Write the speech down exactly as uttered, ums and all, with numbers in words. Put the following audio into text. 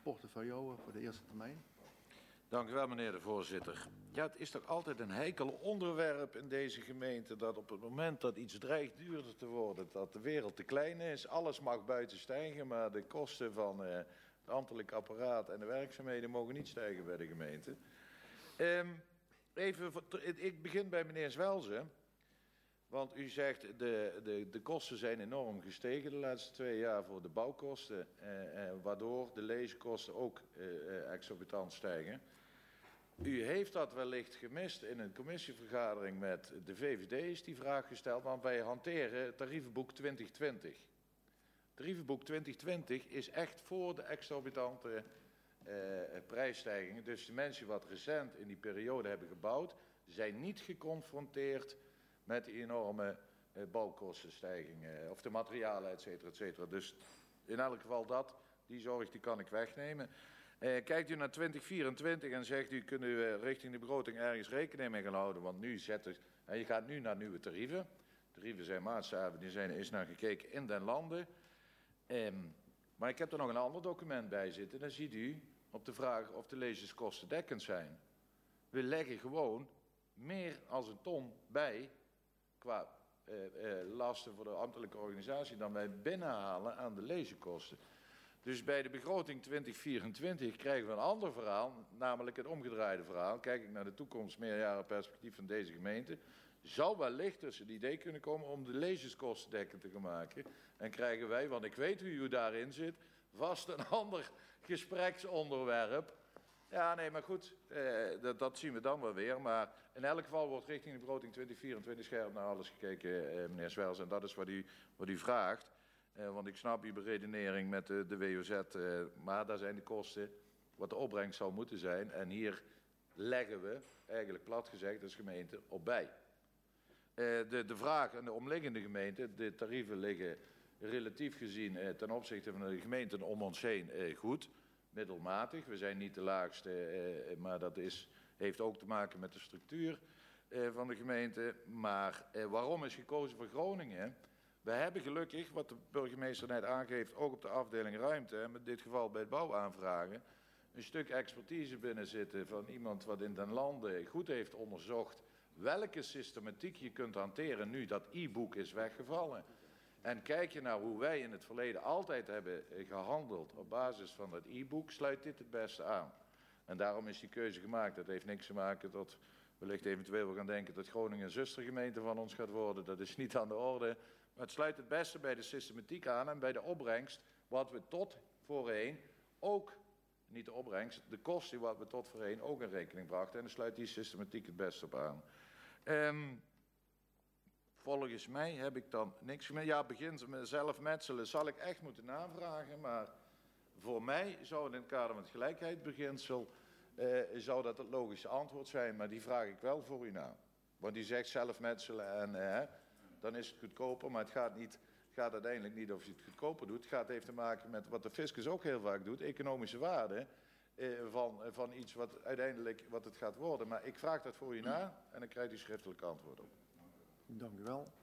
portefeuille voor de eerste termijn. Dank u wel, meneer de voorzitter. Ja, het is toch altijd een heikel onderwerp in deze gemeente dat op het moment dat iets dreigt duurder te worden, dat de wereld te klein is, alles mag buiten stijgen, maar de kosten van uh, het ambtelijk apparaat en de werkzaamheden mogen niet stijgen bij de gemeente. Um, even, ik begin bij meneer Zwelzen, want u zegt de, de, de kosten zijn enorm gestegen de laatste twee jaar voor de bouwkosten, uh, uh, waardoor de leeskosten ook uh, uh, exorbitant stijgen. U heeft dat wellicht gemist in een commissievergadering met de V V D, is die vraag gesteld, want wij hanteren het tarievenboek twintig twintig. Het tarievenboek twintig twintig is echt voor de exorbitante uh, prijsstijgingen. Dus de mensen wat recent in die periode hebben gebouwd, zijn niet geconfronteerd met die enorme uh, bouwkostenstijgingen, of de materialen, et cetera, et cetera. Dus in elk geval dat, die zorg die kan ik wegnemen. Uh, kijkt u naar twintig vierentwintig en zegt u, kunt u uh, richting de begroting ergens rekening mee gaan houden, want nu zet er, uh, je gaat nu naar nieuwe tarieven. Tarieven zijn maatstaven, die zijn er is naar gekeken in den landen. Um, maar ik heb er nog een ander document bij zitten, dan ziet u op de vraag of de lezerskosten dekkend zijn. We leggen gewoon meer als een ton bij qua uh, uh, lasten voor de ambtelijke organisatie dan wij binnenhalen aan de lezerkosten. Dus bij de begroting twintig vierentwintig krijgen we een ander verhaal, namelijk het omgedraaide verhaal. Kijk ik naar de toekomst, meerjarenperspectief van deze gemeente, zou wellicht tussen het idee kunnen komen om de lezerskosten dekkend te gaan maken. En krijgen wij, want ik weet hoe u daarin zit, vast een ander gespreksonderwerp. Ja, nee, maar goed, eh, dat, dat zien we dan wel weer. Maar in elk geval wordt richting de begroting twintig vierentwintig scherp naar alles gekeken, eh, meneer Zwels. En dat is wat u, wat u vraagt. Uh, want ik snap uw beredenering met de, de W O Z, uh, maar daar zijn de kosten wat de opbrengst zou moeten zijn. En hier leggen we, eigenlijk plat gezegd als gemeente, op bij. Uh, de, de vraag aan de omliggende gemeenten, de tarieven liggen relatief gezien uh, ten opzichte van de gemeenten om ons heen uh, goed, middelmatig. We zijn niet de laagste, uh, maar dat is, heeft ook te maken met de structuur uh, van de gemeente. Maar uh, waarom is gekozen voor Groningen? We hebben gelukkig, wat de burgemeester net aangeeft, ook op de afdeling ruimte, en in dit geval bij het bouwaanvragen, een stuk expertise binnen zitten van iemand wat in den landen goed heeft onderzocht welke systematiek je kunt hanteren nu dat e-book is weggevallen. En kijk je naar hoe wij in het verleden altijd hebben gehandeld op basis van dat e-book, sluit dit het beste aan. En daarom is die keuze gemaakt. Dat heeft niks te maken dat wellicht eventueel we gaan denken dat Groningen een zustergemeente van ons gaat worden. Dat is niet aan de orde. Maar het sluit het beste bij de systematiek aan en bij de opbrengst, wat we tot voorheen ook, niet de opbrengst, de kosten wat we tot voorheen ook in rekening brachten. En dan sluit die systematiek het beste op aan. Um, volgens mij heb ik dan niks meer. Ja, begin zelf metselen zal ik echt moeten navragen, maar voor mij zou het in het kader van het gelijkheidsbeginsel, uh, zou dat het logische antwoord zijn, maar die vraag ik wel voor u na. Want die zegt zelf metselen en uh, dan is het goedkoper, maar het gaat, niet, het gaat uiteindelijk niet of je het goedkoper doet. Het gaat heeft te maken met wat de fiscus ook heel vaak doet, economische waarde eh, van, van iets wat uiteindelijk wat het gaat worden. Maar ik vraag dat voor u na en dan krijgt u schriftelijk antwoord op. Dank u wel.